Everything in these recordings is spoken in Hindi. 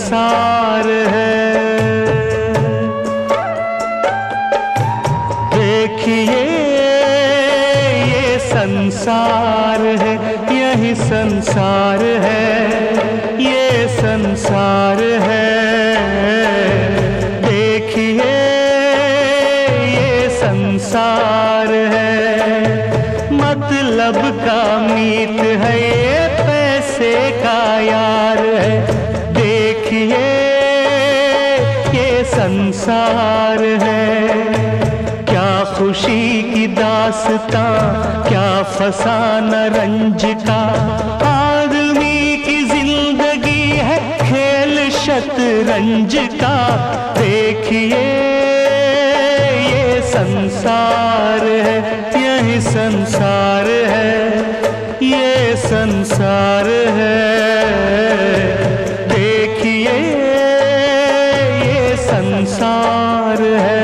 संसार है। देखिए ये संसार है, यही संसार है, ये संसार है। देखिए ये संसार है, मतलब का मीत है, ये पैसे का यार है। देखिए ये संसार है, क्या खुशी की दास्तां, क्या फसाना रंज का। आदमी की जिंदगी है खेल शतरंज का। देखिए ये संसार है, यही संसार है, ये संसार है। देखिए ये संसार है।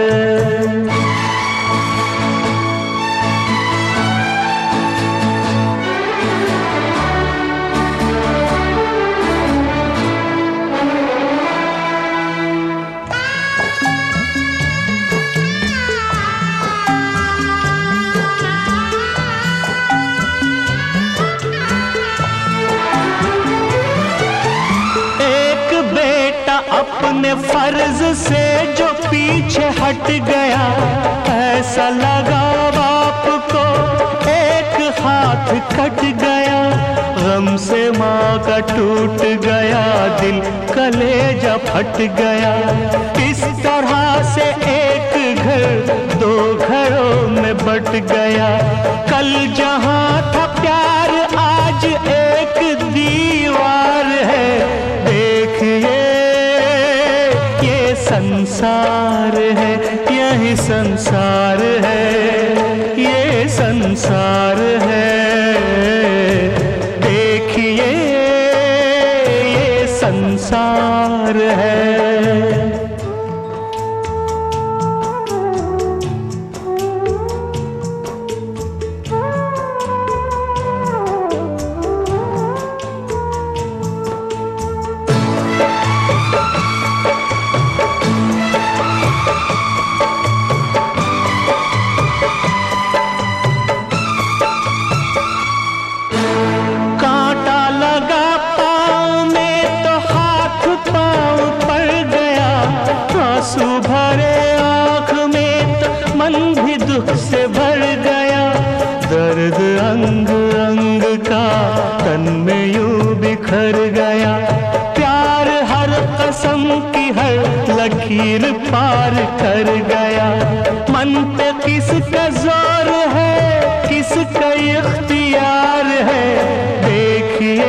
अपने फर्ज से जो पीछे हट गया, ऐसा लगा बाप को एक हाथ कट गया। गम से माँ का टूट गया दिल, कलेजा फट गया। इस तरह से एक घर दो घरों में बट गया। कल जहाँ था प्यार आज एक दीवार है। देखिए संसार है, यही संसार है, ये संसार है। देखिए ये संसार है। आंसू भरे आँख में तो मन भी दुख से भर गया। दर्द अंग अंग का तन में यूं बिखर गया। प्यार हर कसम की हर लकीर पार कर गया। मन पे किसका जोर है, किसका इख्तियार है। देखिए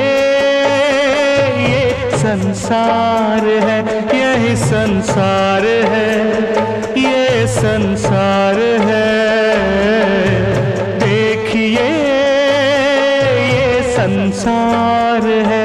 ये संसार है, यही संसार है, ये संसार है। देखिए ये संसार है।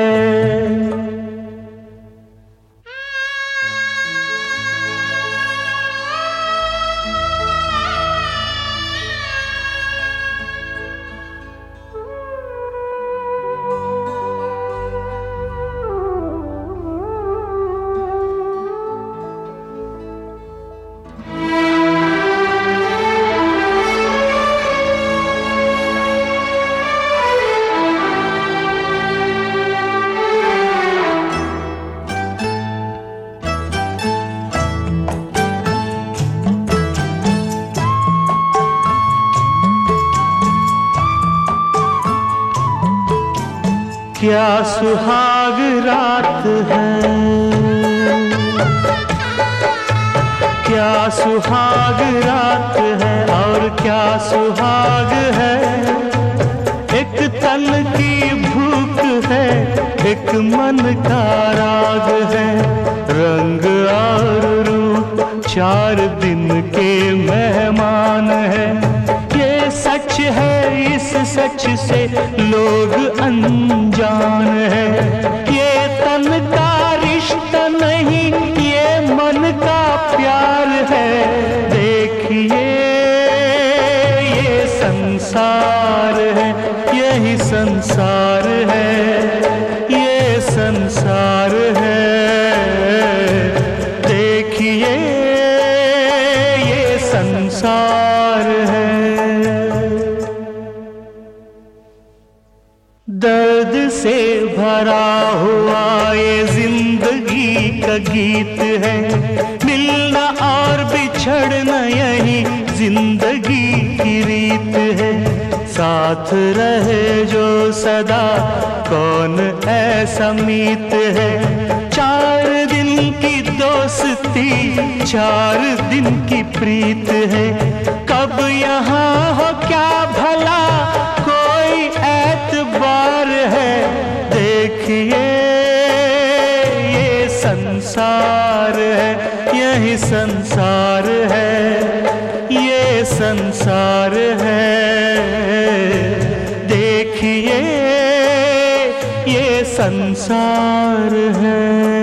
क्या सुहाग रात है, क्या सुहाग रात है और क्या सुहाग है। एक तन की भूख है, एक मन का राग है। रंग और रूप चार दिन के मेहमान है। ये सच है, इस सच से लोग अनजान है। ये तन का रिश्ता नहीं, ये मन का प्यार है। देखिए ये संसार है, यही संसार है, ये संसार है। हुआ ये जिंदगी का गीत है, मिलना और बिछड़ना यही जिंदगी की रीत है। साथ रहे जो सदा कौन ऐसा मीत है, 4 दिन की दोस्ती 4 दिन की प्रीत है। कब यहाँ हो क्या भला कोई एतबार है, देखिए ये संसार है, यही संसार है, ये संसार है। देखिए ये संसार है।